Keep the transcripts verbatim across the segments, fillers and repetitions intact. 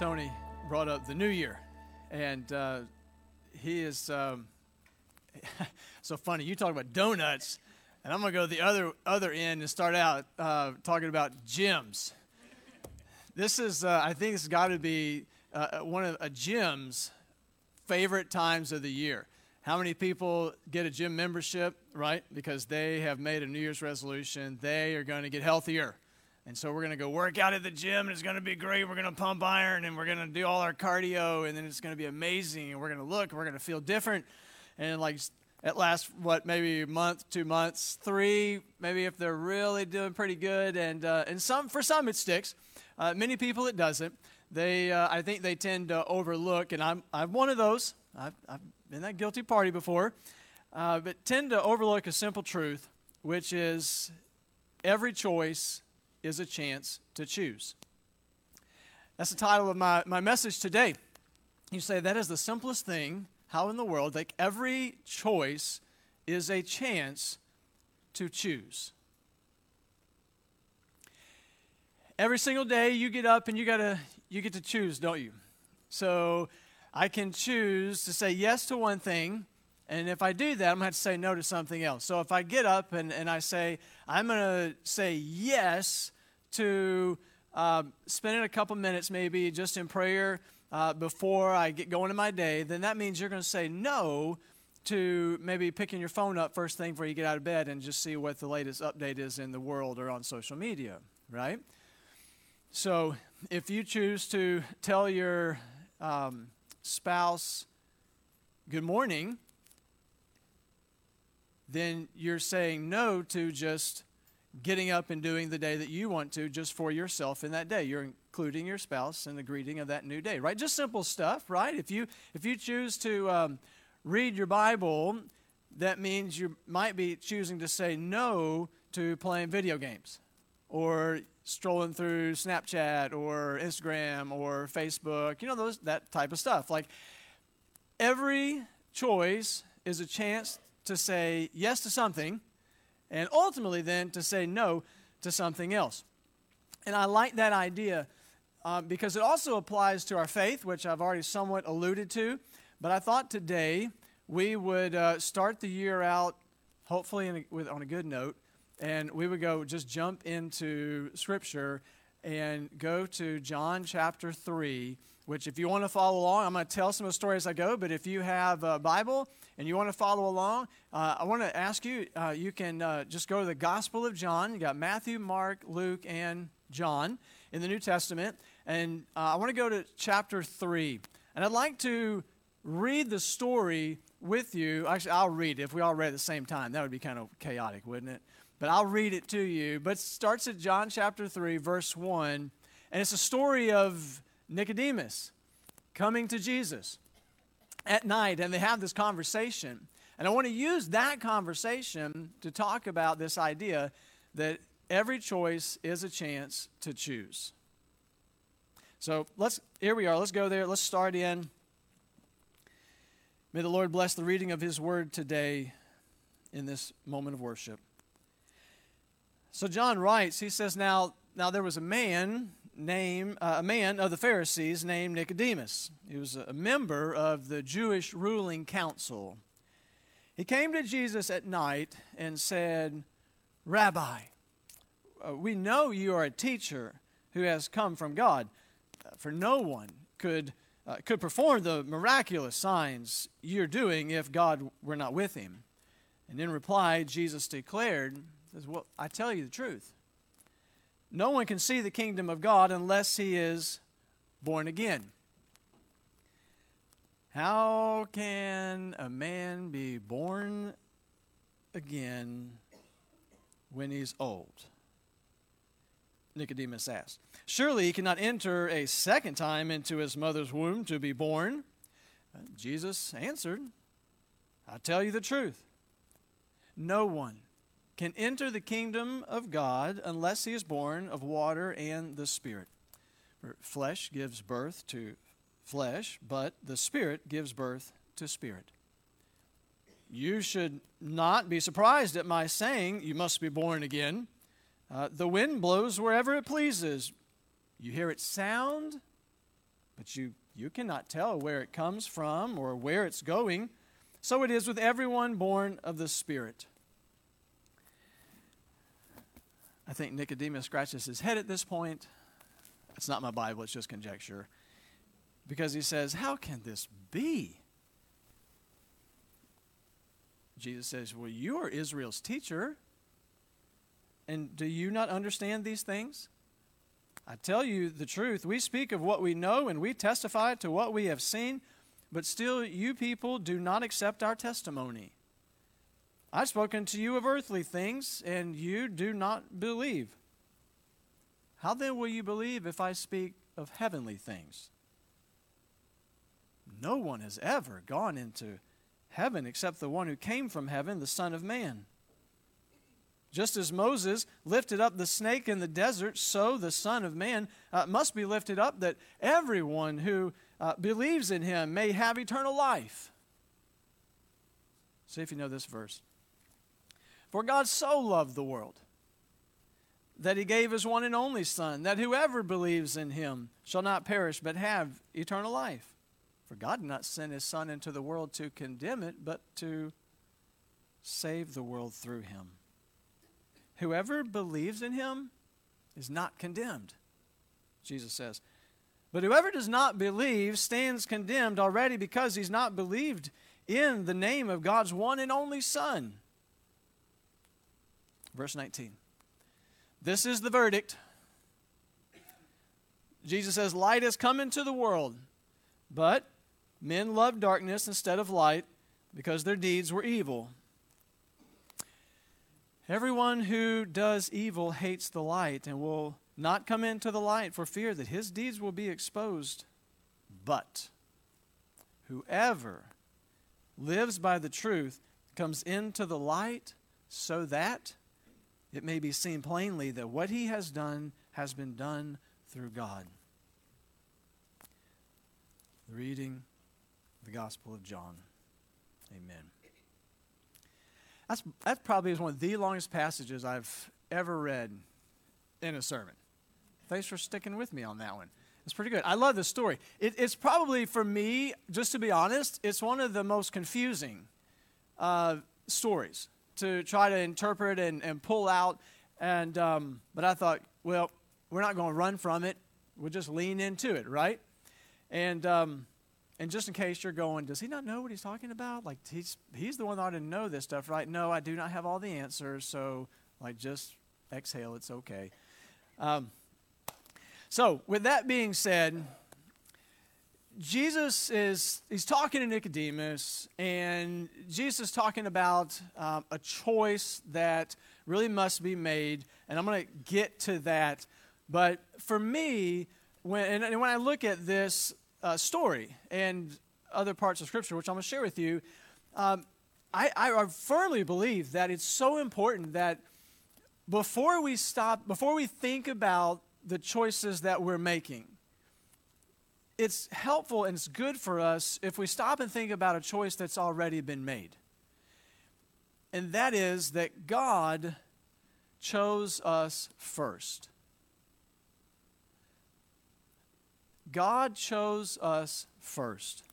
Tony brought up the new year, and uh, he is um, so funny. You talk about donuts, and I'm going to go to the other other end and start out uh, talking about gyms. This is, uh, I think, it's got to be uh, one of a gym's favorite times of the year. How many people get a gym membership, right? Because they have made a New Year's resolution. They are going to get healthier. And so we're going to go work out at the gym, and it's going to be great. We're going to pump iron, and we're going to do all our cardio, and then it's going to be amazing. And we're going to look, and we're going to feel different. And like at last, what, maybe a month, two months, three, maybe if they're really doing pretty good. And uh, and some for some it sticks. Uh, many people it doesn't. They, uh, I think they tend to overlook, and I'm I'm one of those. I've, I've been that guilty party before, uh, but tend to overlook a simple truth, which is every choice is a chance to choose. That's the title of my, my message today. You say, that is the simplest thing. How in the world? Like every choice is a chance to choose. Every single day you get up and you gotta you get to choose, don't you? So I can choose to say yes to one thing, and if I do that, I'm going to have to say no to something else. So if I get up and, and I say, I'm going to say yes to uh, spending a couple minutes maybe just in prayer uh, before I get going to my day, then that means you're going to say no to maybe picking your phone up first thing before you get out of bed and just see what the latest update is in the world or on social media, right? So if you choose to tell your um, spouse good morning, then you're saying no to just getting up and doing the day that you want to just for yourself in that day. You're including your spouse in the greeting of that new day, right? Just simple stuff, right? If you if you choose to um, read your Bible, that means you might be choosing to say no to playing video games or strolling through Snapchat or Instagram or Facebook, you know, those that type of stuff. Like every choice is a chance to say yes to something and ultimately then to say no to something else. And I like that idea uh, because it also applies to our faith, which I've already somewhat alluded to. But I thought today we would uh, start the year out hopefully in a, with, on a good note, and we would go just jump into Scripture and go to John chapter three, which if you want to follow along, I'm going to tell some of the stories as I go, but if you have a Bible and you want to follow along, uh, I want to ask you, uh, you can uh, just go to the Gospel of John. You got Matthew, Mark, Luke, and John in the New Testament, and uh, I want to go to chapter three, and I'd like to read the story with you. Actually, I'll read it. If we all read at the same time, that would be kind of chaotic, wouldn't it? But I'll read it to you. But it starts at John chapter three, verse one. And it's a story of Nicodemus coming to Jesus at night. And they have this conversation. And I want to use that conversation to talk about this idea that every choice is a chance to choose. So let's here we are. Let's go there. Let's start in. May the Lord bless the reading of His Word today in this moment of worship. So John writes, he says, now, now there was a man named, uh, a man of the Pharisees named Nicodemus. He was a member of the Jewish ruling council. He came to Jesus at night and said, Rabbi, uh, we know you are a teacher who has come from God, uh, for no one could uh, could perform the miraculous signs you're doing if God were not with him. And in reply, Jesus declared, says, well, I tell you the truth. No one can see the kingdom of God unless he is born again. How can a man be born again when he's old? Nicodemus asked. Surely he cannot enter a second time into his mother's womb to be born. Jesus answered, I tell you the truth. No one can enter the kingdom of God unless he is born of water and the Spirit. For flesh gives birth to flesh, but the Spirit gives birth to spirit. You should not be surprised at my saying, you must be born again. Uh, the wind blows wherever it pleases. You hear its sound, but you, you cannot tell where it comes from or where it's going. So it is with everyone born of the Spirit. I think Nicodemus scratches his head at this point. It's not my Bible, it's just conjecture. Because he says, how can this be? Jesus says, well, you are Israel's teacher, and do you not understand these things? I tell you the truth, we speak of what we know, and we testify to what we have seen, but still you people do not accept our testimony. I've spoken to you of earthly things, and you do not believe. How then will you believe if I speak of heavenly things? No one has ever gone into heaven except the one who came from heaven, the Son of Man. Just as Moses lifted up the snake in the desert, so the Son of Man uh, must be lifted up, that everyone who uh, believes in him may have eternal life. See if you know this verse. For God so loved the world that he gave his one and only Son, that whoever believes in him shall not perish but have eternal life. For God did not send his Son into the world to condemn it, but to save the world through him. Whoever believes in him is not condemned, Jesus says. But whoever does not believe stands condemned already, because he's not believed in the name of God's one and only Son. Verse nineteen. This is the verdict. Jesus says, light has come into the world, but men loved darkness instead of light because their deeds were evil. Everyone who does evil hates the light and will not come into the light for fear that his deeds will be exposed. But whoever lives by the truth comes into the light, so that it may be seen plainly that what he has done has been done through God. The reading of the Gospel of John. Amen. That's, that probably is one of the longest passages I've ever read in a sermon. Thanks for sticking with me on that one. It's pretty good. I love this story. It, it's probably, for me, just to be honest, it's one of the most confusing uh, stories to try to interpret and, and pull out. And um, but I thought, well, we're not going to run from it. We'll just lean into it, right? And um, and just in case you're going, does he not know what he's talking about? Like, he's he's the one that ought to know this stuff, right? No, I do not have all the answers. So, like, just exhale. It's okay. Um, so, with that being said, Jesus is, he's talking to Nicodemus, and Jesus is talking about um, a choice that really must be made, and I'm going to get to that. But for me, when and, and when I look at this uh, story and other parts of Scripture, which I'm going to share with you, um, I, I firmly believe that it's so important that before we stop, before we think about the choices that we're making, it's helpful and it's good for us if we stop and think about a choice that's already been made. And that is that God chose us first. God chose us first.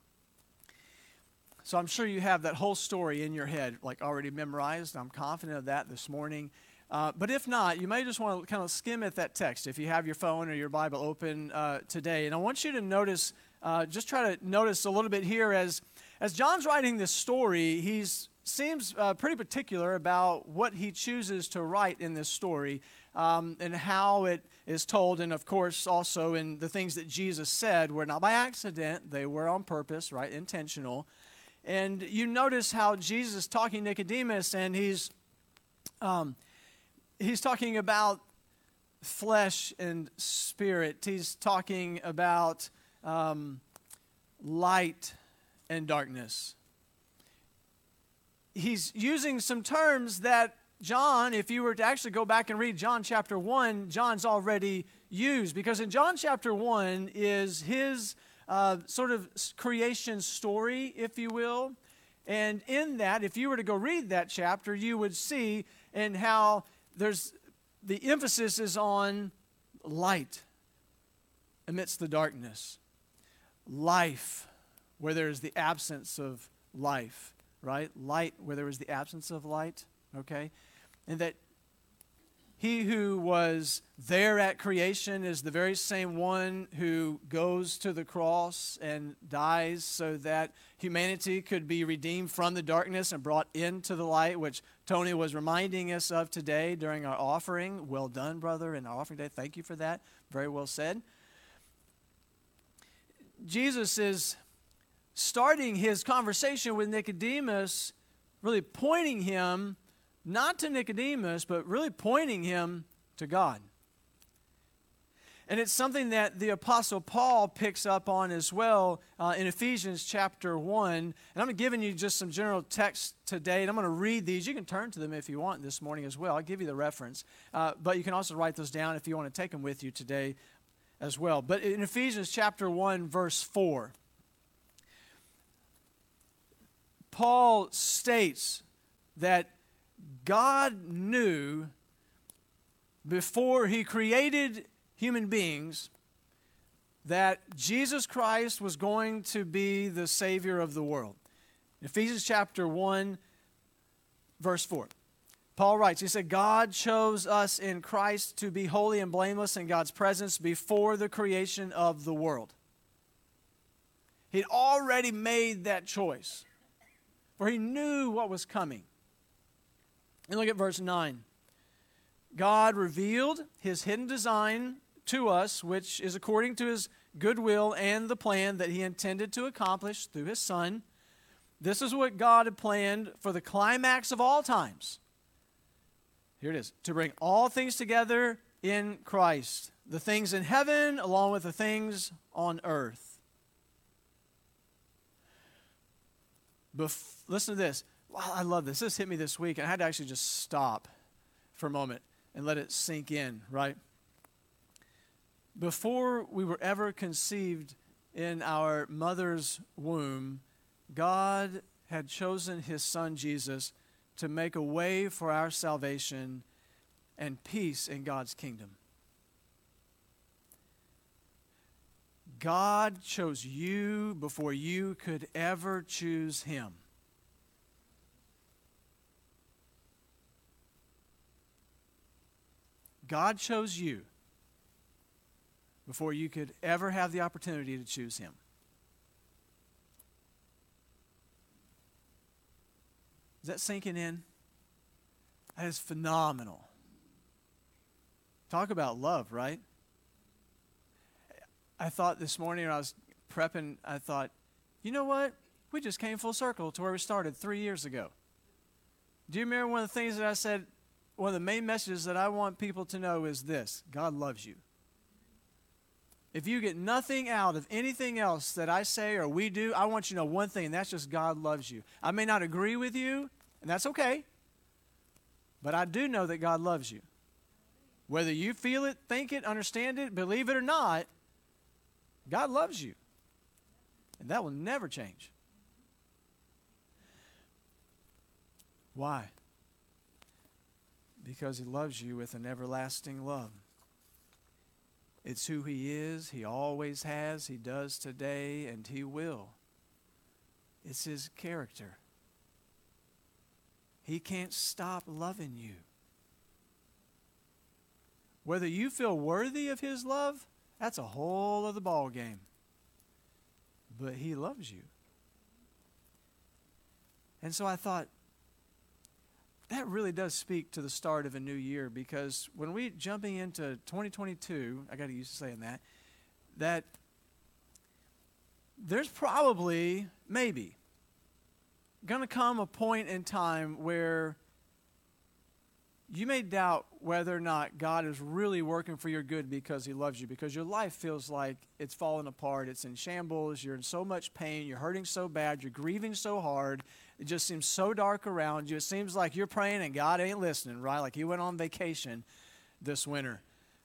So I'm sure you have that whole story in your head, like already memorized. I'm confident of that this morning. Uh, but if not, you may just want to kind of skim at that text if you have your phone or your Bible open uh, today. And I want you to notice, uh, just try to notice a little bit here as as John's writing this story, he seems uh, pretty particular about what he chooses to write in this story um, and how it is told. And of course, also in the things that Jesus said were not by accident, they were on purpose, right, intentional. And you notice how Jesus is talking to Nicodemus, and he's... Um, He's talking about flesh and spirit. He's talking about um, light and darkness. He's using some terms that John, if you were to actually go back and read John chapter one, John's already used. Because in John chapter one is his uh, sort of creation story, if you will. And in that, if you were to go read that chapter, you would see in how there's the emphasis is on light amidst the darkness. life where there is the absence of life, right? Light where there was the absence of light, okay? And that he who was there at creation is the very same one who goes to the cross and dies so that humanity could be redeemed from the darkness and brought into the light, which Tony was reminding us of today during our offering. Well done, brother, in our offering day. Thank you for that. Very well said. Jesus is starting his conversation with Nicodemus, really pointing him not to Nicodemus, but really pointing him to God. And it's something that the Apostle Paul picks up on as well uh, in Ephesians chapter one. And I'm giving you just some general text today, and I'm going to read these. You can turn to them if you want this morning as well. I'll give you the reference. Uh, but you can also write those down if you want to take them with you today as well. But in Ephesians chapter one, verse four, Paul states that God knew before he created human beings that Jesus Christ was going to be the Savior of the world. In Ephesians chapter one, verse four, Paul writes, he said, God chose us in Christ to be holy and blameless in God's presence before the creation of the world. He'd already made that choice, for he knew what was coming. And look at verse nine. God revealed his hidden design to us, which is according to his good will and the plan that he intended to accomplish through his Son. This is what God had planned for the climax of all times. Here it is. To bring all things together in Christ. The things in heaven along with the things on earth. Bef- listen to this. Wow, I love this. This hit me this week, and I had to actually just stop for a moment and let it sink in, right? Before we were ever conceived in our mother's womb, God had chosen his Son Jesus to make a way for our salvation and peace in God's kingdom. God chose you before you could ever choose him. God chose you before you could ever have the opportunity to choose him. Is that sinking in? That is phenomenal. Talk about love, right? I thought this morning when I was prepping, I thought, you know what? We just came full circle to where we started three years ago. Do you remember one of the things that I said? One of the main messages that I want people to know is this: God loves you. If you get nothing out of anything else that I say or we do, I want you to know one thing, and that's just God loves you. I may not agree with you, and that's okay, but I do know that God loves you. Whether you feel it, think it, understand it, believe it or not, God loves you. And that will never change. Why? Because he loves you with an everlasting love. It's who he is, he always has, he does today, and he will. It's his character. He can't stop loving you. Whether you feel worthy of his love, that's a whole other ball game. But he loves you. And so I thought, that really does speak to the start of a new year, because when we jumping into twenty twenty-two, I got to use saying that, that there's probably, maybe, going to come a point in time where you may doubt whether or not God is really working for your good because he loves you, because your life feels like it's falling apart, it's in shambles, you're in so much pain, you're hurting so bad, you're grieving so hard, it just seems so dark around you. It seems like you're praying and God ain't listening, right? Like he went on vacation this winter.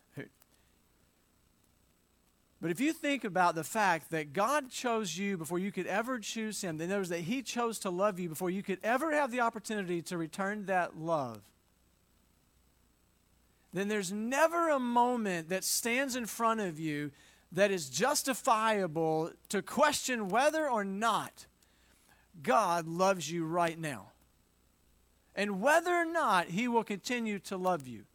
But if you think about the fact that God chose you before you could ever choose him, then there's that he chose to love you before you could ever have the opportunity to return that love, then there's never a moment that stands in front of you that is justifiable to question whether or not God loves you right now, and whether or not He will continue to love you.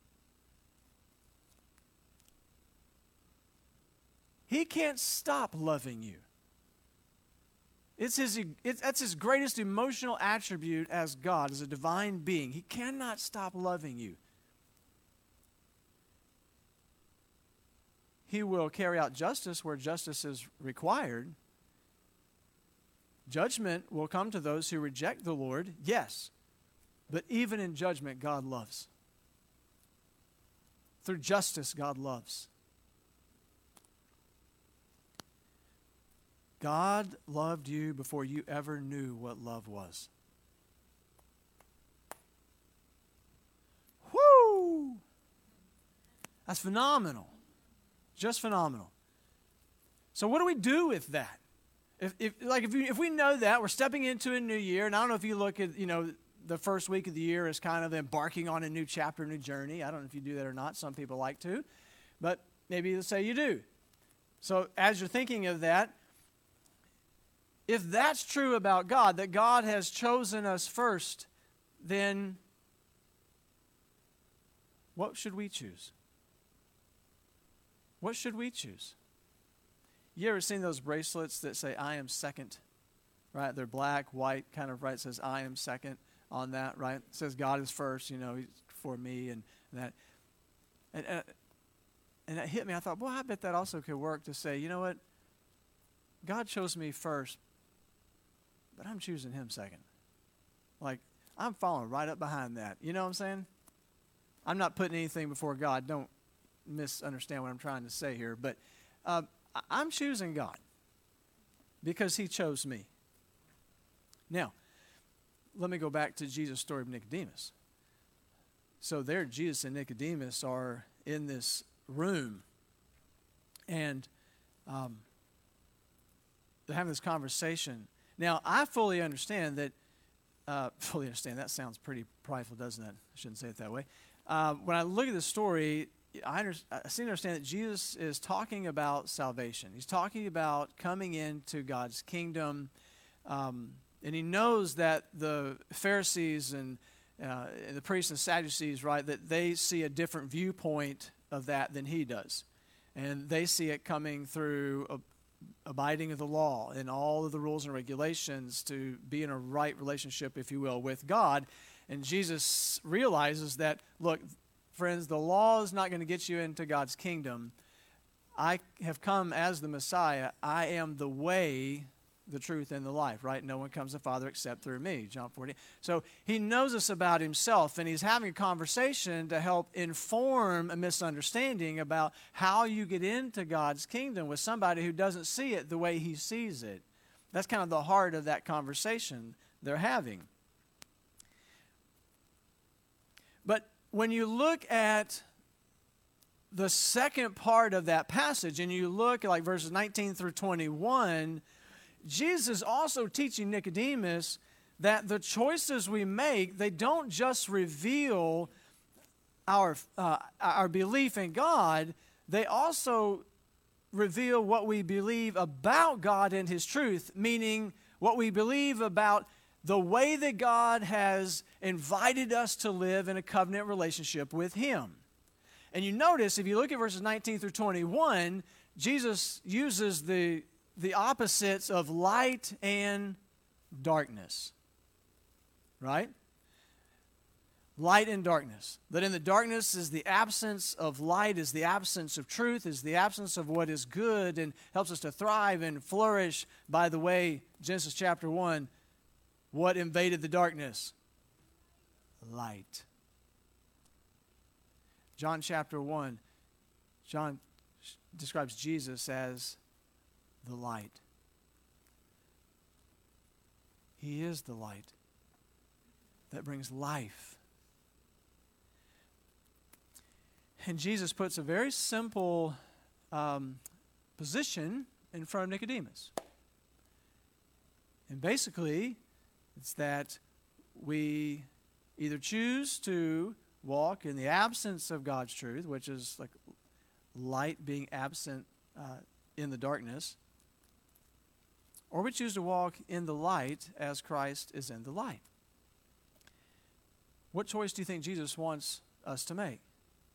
He can't stop loving you. It's his, it's, that's His greatest emotional attribute as God, as a divine being. He cannot stop loving you. He will carry out justice where justice is required. Judgment will come to those who reject the Lord, yes. But even in judgment, God loves. Through justice, God loves. God loved you before you ever knew what love was. Whoo! That's phenomenal. Just phenomenal. So what do we do with that? If, if like if, you, if we know that, we're stepping into a new year, and I don't know if you look at, you know, the first week of the year as kind of embarking on a new chapter, new journey. I don't know if you do that or not. Some people like to, but maybe let's say you do. So as you're thinking of that, if that's true about God, that God has chosen us first, then what should we choose? What should we choose? You ever seen those bracelets that say, I am second? Right? They're black, white, kind of, right? It says, I am second on that, right? It says, God is first, you know, He's for me and that. And, and, and it hit me. I thought, boy, I bet that also could work to say, you know what? God chose me first, but I'm choosing Him second. Like, I'm following right up behind that. You know what I'm saying? I'm not putting anything before God. Don't misunderstand what I'm trying to say here. But uh, I'm choosing God because He chose me. Now, let me go back to Jesus' story of Nicodemus. So there, Jesus and Nicodemus are in this room, and um, they're having this conversation. Now, I fully understand that, uh, fully understand, that sounds pretty prideful, doesn't it? I shouldn't say it that way. Um, when I look at the story, I, under, I seem to understand that Jesus is talking about salvation. He's talking about coming into God's kingdom, um, and He knows that the Pharisees and, uh, and the priests and Sadducees, right, that they see a different viewpoint of that than He does. And they see it coming through a, abiding of the law and all of the rules and regulations to be in a right relationship, if you will, with God. And Jesus realizes that, look, friends, the law is not going to get you into God's kingdom. I have come as the Messiah. I am the way, the truth, and the life, right? No one comes to the Father except through me, John fourteen. So He knows this about Himself, and He's having a conversation to help inform a misunderstanding about how you get into God's kingdom with somebody who doesn't see it the way He sees it. That's kind of the heart of that conversation they're having. But when you look at the second part of that passage, and you look at like verses nineteen through twenty-one, Jesus is also teaching Nicodemus that the choices we make, they don't just reveal our, uh, our belief in God, they also reveal what we believe about God and His truth, meaning what we believe about the way that God has invited us to live in a covenant relationship with Him. And you notice, if you look at verses nineteen through twenty-one, Jesus uses the, the opposites of light and darkness. Right? Light and darkness. That in the darkness is the absence of light, is the absence of truth, is the absence of what is good and helps us to thrive and flourish. By the way, Genesis chapter one, what invaded the darkness? Light. John chapter one, John describes Jesus as the light. He is the light that brings life. And Jesus puts a very simple um, position in front of Nicodemus. And basically, it's that we either choose to walk in the absence of God's truth, which is like light being absent uh, in the darkness, or we choose to walk in the light as Christ is in the light. What choice do you think Jesus wants us to make?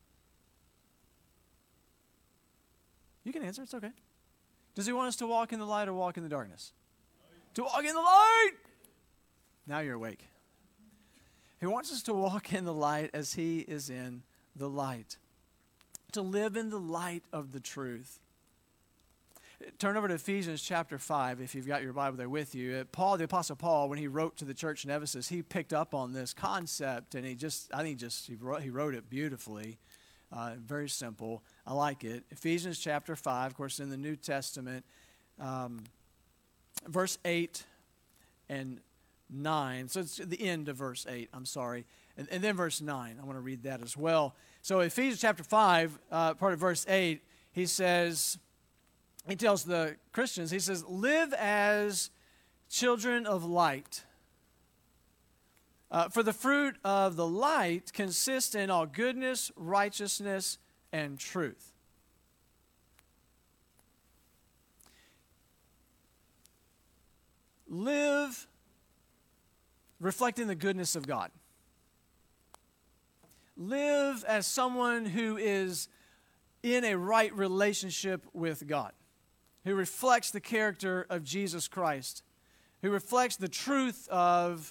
You can answer, it's okay. Does he want us to walk in the light or walk in the darkness? To walk in the light! Now you're awake. He wants us to walk in the light as he is in the light. To live in the light of the truth. Turn over to Ephesians chapter five, if you've got your Bible there with you. Paul, the Apostle Paul, when he wrote to the church in Ephesus, he picked up on this concept, and he just, I think just, he wrote, he wrote it beautifully. Uh, very simple. I like it. Ephesians chapter five, of course, in the New Testament, um, verse eight and nine. So it's the end of verse eight, I'm sorry. And, and then verse nine. I want to read that as well. So Ephesians chapter five, uh, part of verse eight, he says, he tells the Christians, he says, live as children of light. Uh, for the fruit of the light consists in all goodness, righteousness, and truth. Live reflecting the goodness of God. Live as someone who is in a right relationship with God, who reflects the character of Jesus Christ, who reflects the truth of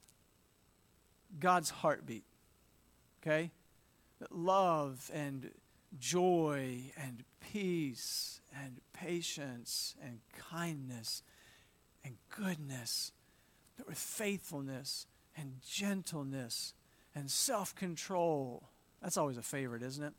God's heartbeat, okay? Love and joy and peace and patience and kindness and goodness, but with faithfulness and gentleness and self-control. That's always a favorite, isn't it?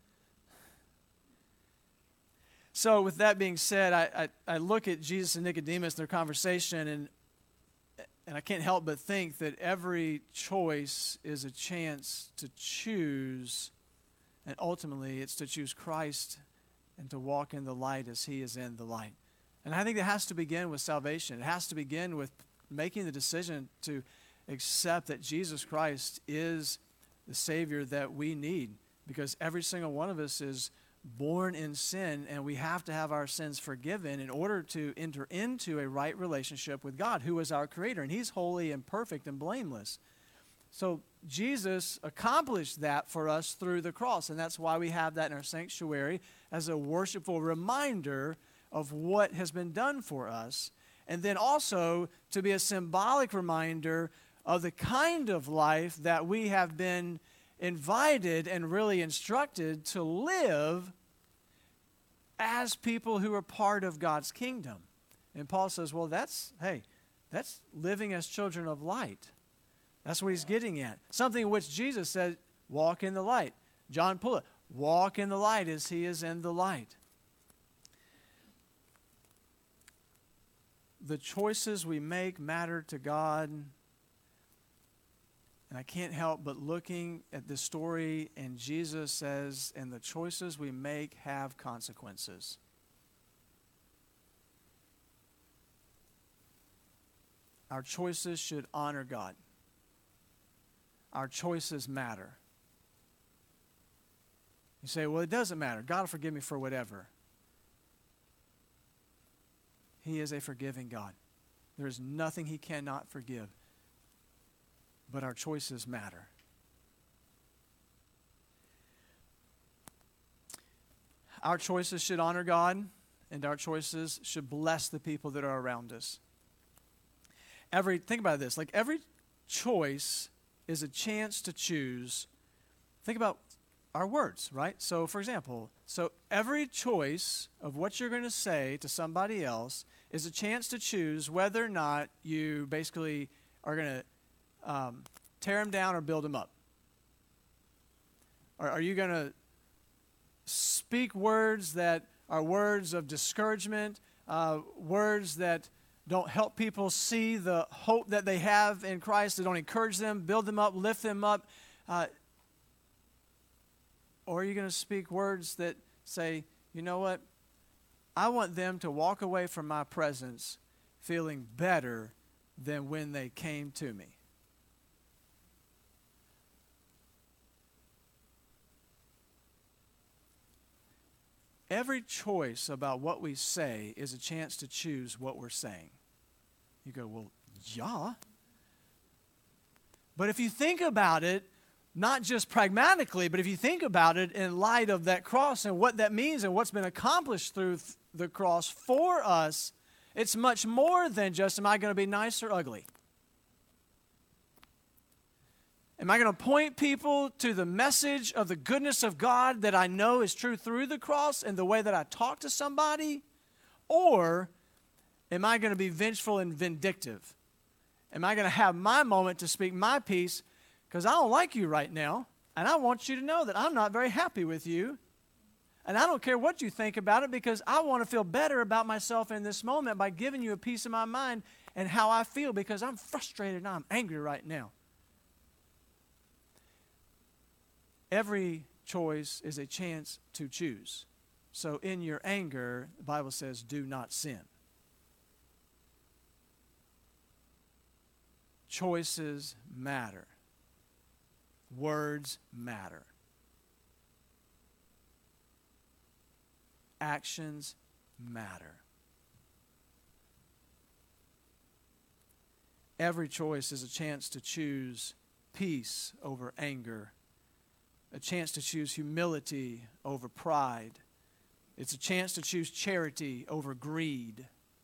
So with that being said, I, I, I look at Jesus and Nicodemus, their conversation, and and I can't help but think that every choice is a chance to choose, and ultimately it's to choose Christ and to walk in the light as he is in the light. And I think it has to begin with salvation. It has to begin with making the decision to accept that Jesus Christ is the Savior that we need, because every single one of us is born in sin, and we have to have our sins forgiven in order to enter into a right relationship with God, who is our Creator, and he's holy and perfect and blameless. So Jesus accomplished that for us through the cross, and that's why we have that in our sanctuary as a worshipful reminder of what has been done for us, and then also to be a symbolic reminder of the kind of life that we have been invited and really instructed to live as people who are part of God's kingdom. And Paul says, well, that's, hey, that's living as children of light. That's what he's getting at. Something in which Jesus said, walk in the light. John Pullitt, walk in the light as he is in the light. The choices we make matter to God. And I can't help but looking at this story, and Jesus says, and the choices we make have consequences. Our choices should honor God. Our choices matter. You say, well, it doesn't matter. God will forgive me for whatever. He is a forgiving God. There is nothing he cannot forgive. But our choices matter. Our choices should honor God, and our choices should bless the people that are around us. Every, think about this, like every choice is a chance to choose. Think about our words, right? So for example, so every choice of what you're going to say to somebody else is a chance to choose whether or not you basically are going to Um, tear them down or build them up? Or are you going to speak words that are words of discouragement, uh, words that don't help people see the hope that they have in Christ, that don't encourage them, build them up, lift them up? Uh, or are you going to speak words that say, you know what, I want them to walk away from my presence feeling better than when they came to me? Every choice about what we say is a chance to choose what we're saying. You go, well, yeah. But if you think about it, not just pragmatically, but if you think about it in light of that cross and what that means and what's been accomplished through th- the cross for us, it's much more than just, am I going to be nice or ugly? Am I going to point people to the message of the goodness of God that I know is true through the cross and the way that I talk to somebody? Or am I going to be vengeful and vindictive? Am I going to have my moment to speak my piece because I don't like you right now, and I want you to know that I'm not very happy with you, and I don't care what you think about it because I want to feel better about myself in this moment by giving you a piece of my mind and how I feel because I'm frustrated and I'm angry right now. Every choice is a chance to choose. So in your anger, the Bible says, do not sin. Choices matter. Words matter. Actions matter. Every choice is a chance to choose peace over anger, a chance to choose humility over pride. It's a chance to choose charity over greed.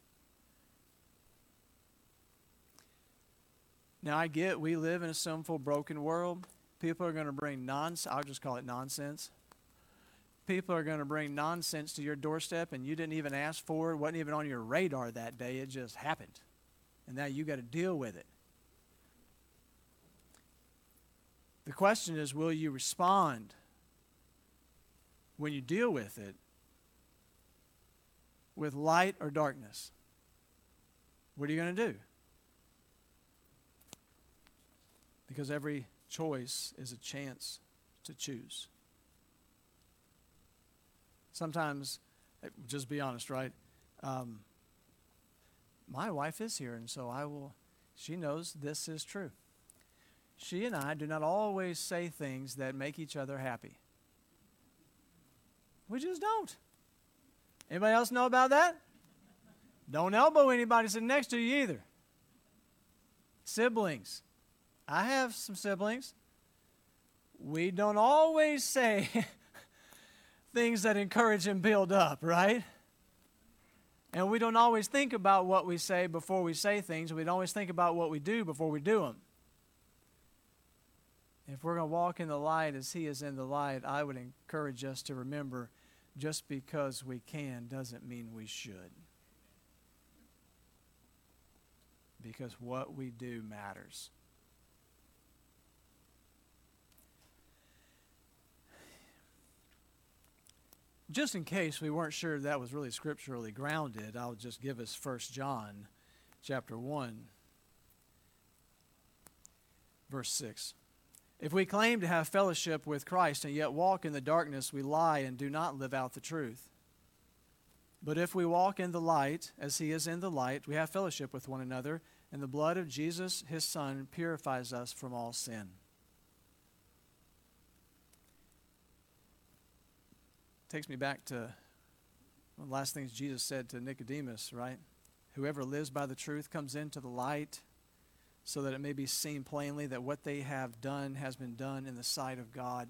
Now, I get we live in a sinful, broken world. People are going to bring nonsense. I'll just call it nonsense. People are going to bring nonsense to your doorstep, and you didn't even ask for it. It wasn't even on your radar that day. It just happened. And now you got to deal with it. The question is, will you respond when you deal with it with light or darkness? What are you going to do? Because every choice is a chance to choose. Sometimes, just be honest, right? Um, my wife is here, and so I will, she knows this is true. She and I do not always say things that make each other happy. We just don't. Anybody else know about that? Don't elbow anybody sitting next to you either. Siblings. I have some siblings. We don't always say things that encourage and build up, right? And we don't always think about what we say before we say things. We don't always think about what we do before we do them. If we're going to walk in the light as He is in the light, I would encourage us to remember, just because we can doesn't mean we should. Because what we do matters. Just in case we weren't sure that was really scripturally grounded, I'll just give us First John chapter one, verse six. If we claim to have fellowship with Christ and yet walk in the darkness, we lie and do not live out the truth. But if we walk in the light, as He is in the light, we have fellowship with one another, and the blood of Jesus, His Son, purifies us from all sin. Takes me back to one of the last things Jesus said to Nicodemus, right? Whoever lives by the truth comes into the light, so that it may be seen plainly that what they have done has been done in the sight of God.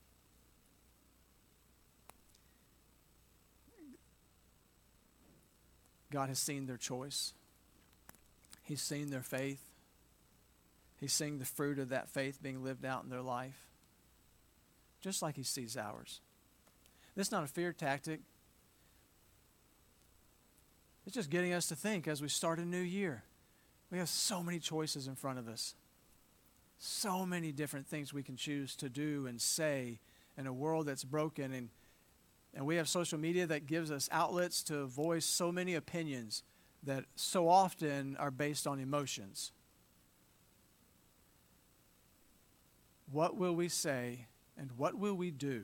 God has seen their choice. He's seen their faith. He's seen the fruit of that faith being lived out in their life, just like He sees ours. This is not a fear tactic. It's just getting us to think as we start a new year. We have so many choices in front of us. So many different things we can choose to do and say in a world that's broken. And, and we have social media that gives us outlets to voice so many opinions that so often are based on emotions. What will we say and what will we do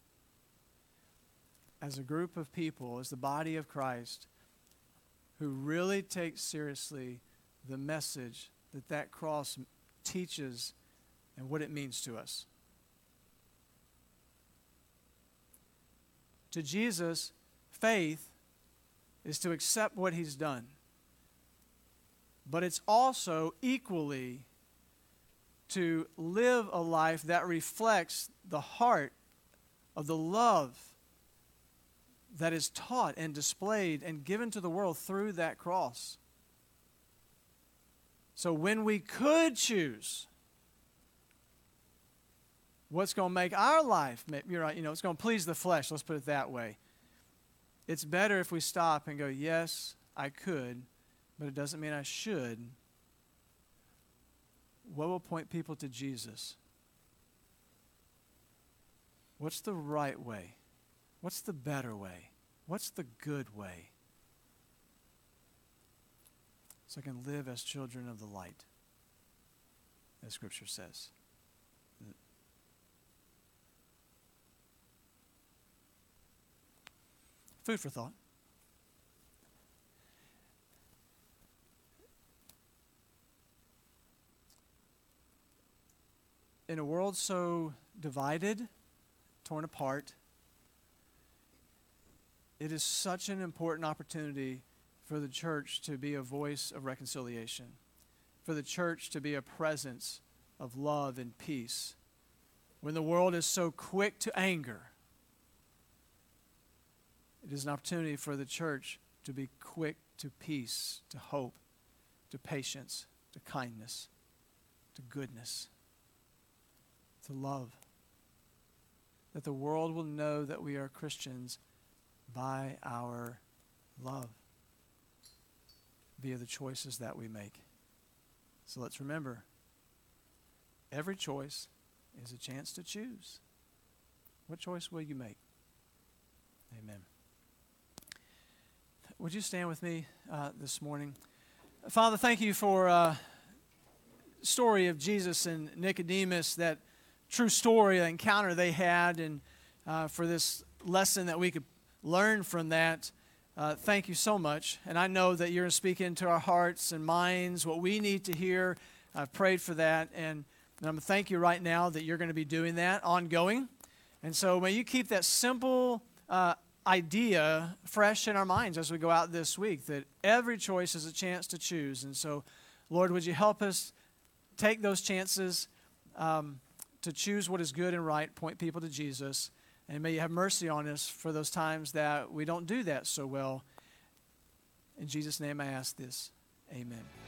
as a group of people, as the body of Christ, who really take seriously the message that that cross teaches and what it means to us? To Jesus, faith is to accept what he's done. But it's also equally to live a life that reflects the heart of the love that is taught and displayed and given to the world through that cross. So when we could choose what's going to make our life, you're right, you know, it's going to please the flesh, let's put it that way. It's better if we stop and go, yes, I could, but it doesn't mean I should. What will point people to Jesus? What's the right way? What's the better way? What's the good way? So I can live as children of the light, as Scripture says. Food for thought. In a world so divided, torn apart, it is such an important opportunity for the church to be a voice of reconciliation, for the church to be a presence of love and peace. When the world is so quick to anger, it is an opportunity for the church to be quick to peace, to hope, to patience, to kindness, to goodness, to love. That the world will know that we are Christians by our love, via the choices that we make. So let's remember, every choice is a chance to choose. What choice will you make? Amen. Would you stand with me uh, this morning? Father, thank you for uh, the story of Jesus and Nicodemus, that true story, the encounter they had, and uh, for this lesson that we could learn from that. Uh, thank you so much. And I know that you're going to speak into our hearts and minds what we need to hear. I've prayed for that. And, and I'm going to thank you right now that you're going to be doing that ongoing. And so may you keep that simple uh, idea fresh in our minds as we go out this week, that every choice is a chance to choose. And so, Lord, would you help us take those chances um, to choose what is good and right, point people to Jesus. And may you have mercy on us for those times that we don't do that so well. In Jesus' name I ask this. Amen.